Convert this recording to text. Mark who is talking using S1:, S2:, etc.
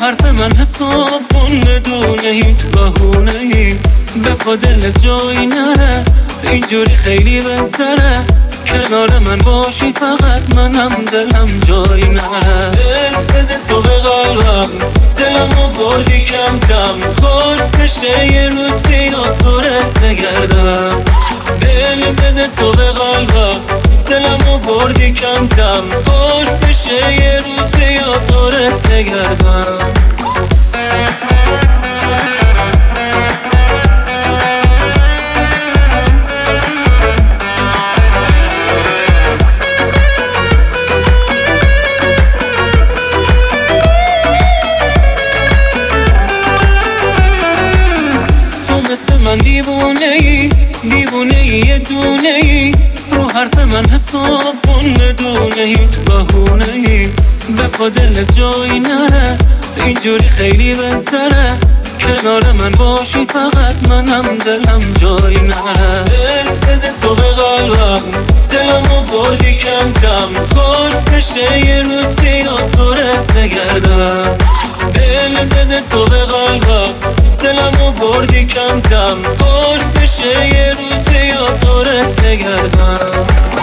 S1: حرف من حساب کن بدون هیچ بهونه‌ای، به پا دلت جایی نره، اینجوری خیلی بهتره، کنار من باشی فقط منم دلم جایی نره. دل بده تو به قلبم، دلمو بردی کم کم، خوش بشه یه روز بیاد دورت بگردم. دل بده تو به قلبم، دلمو بردی کم کم، خوش بشه یه روز بیاد دورت بگردم. من دیوونه‌ای یه دونه‌ای، رو حرف من حساب کن بدون هیچ بهونه‌ای، به پا دلت جایی نره، اینجوری خیلی بهتره، کنار من باشی فقط منم دلم جایی نره. دل بده تو به قلبم، دلمو بردی کم کم، خوش بشه یه روز بیاد دورت بگردم. دل بده تو به قلبم، دلمو بردی کم کم، خوش بشه یه روز بیاد دورت بگردم.